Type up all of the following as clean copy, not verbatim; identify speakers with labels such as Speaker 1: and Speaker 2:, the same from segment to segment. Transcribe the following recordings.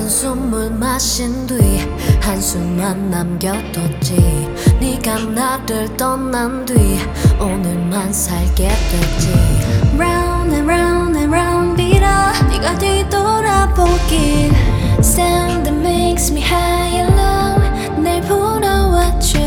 Speaker 1: 숨을 마신 뒤 한숨만 남겨뒀지. 네가 나를 떠난 뒤 오늘만 살게 됐지.
Speaker 2: Round and round and round 빌어 네가 뒤돌아보길. Sound that makes me high and low. 날 불러와줘.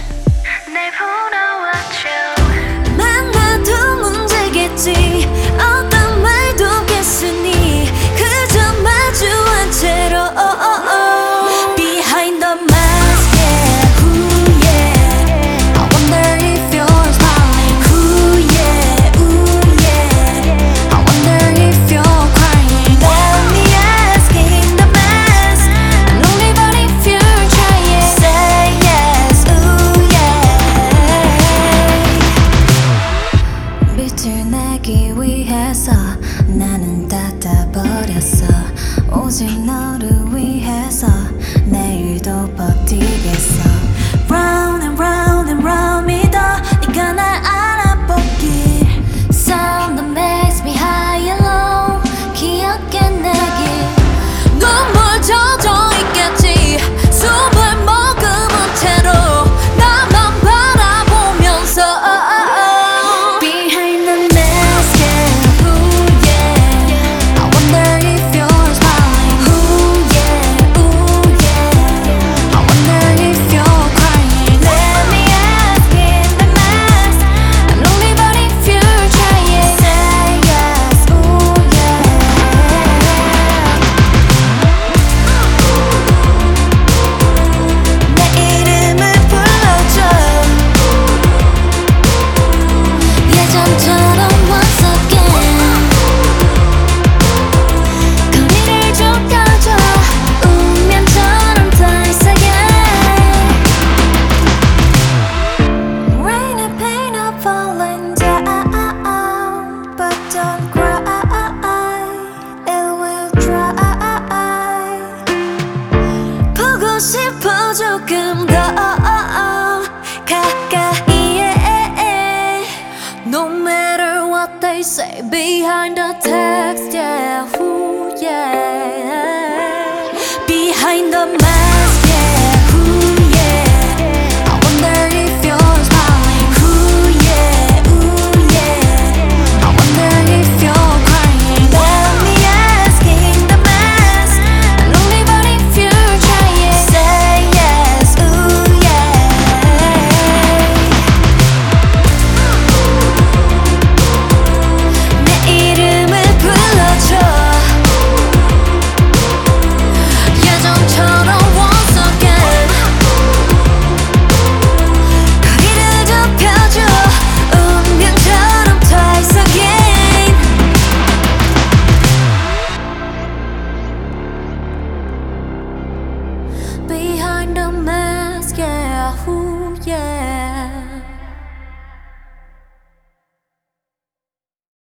Speaker 2: 많아도 문제겠지. 어떤 말도 겠으니 그저 마주 한 채로 Behind the mask, yeah, ooh yeah. I wonder if you're smiling, ooh yeah, ooh yeah. I wonder if you're crying. Let me ask in the mask. I'm lonely but if you're trying, say yes, ooh yeah. 빛을 내기 위해서 나는 닫아버렸어. 오직 너를 위해서 내일도 버티겠어. Round and round and round 믿어 네가 날 알아보길. Sound that makes me high and low. 기억해내길. 눈물 젖어 있겠지. 숨을 머금은 채로 나만 바라보면서 Behind the mask, yeah, ooh yeah. I wonder if you're smiling, ooh yeah, ooh yeah. I wonder if you're crying. Let me ask in the mask. I'm lonely but if you're trying, say yes, ooh yeah. 내 이름을 불러줘. 예전처럼 once again. 거리를 좁혀줘. 운명처럼 더 이상해. Rain and pain are falling down, but don't cry, it will dry. 보고 싶어 조금 더 가까이에. No matter what they say behind the text, yeah, ooh yeah. Behind the mask, yeah, ooh yeah. I wonder if you're smiling, ooh yeah, ooh yeah. I wonder if you're crying. Let me ask in the mask. I'm lonely but if you're trying, say yes, ooh yeah. 내 이름을 불러줘. 예전처럼 once again. 거리를 좁혀줘. 운명처럼 twice again. Behind the mask, yeah, ooh yeah.